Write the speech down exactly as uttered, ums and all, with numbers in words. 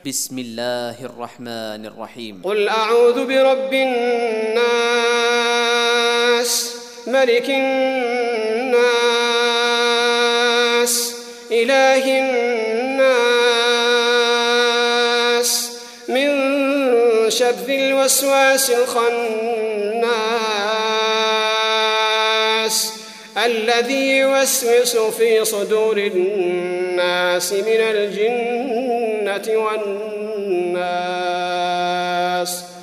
بسم الله الرحمن الرحيم. قل أعوذ برب الناس ملك الناس إله الناس من شر الوسواس الخناس الذي يوسوس في صدور الناس من الجنة والناس.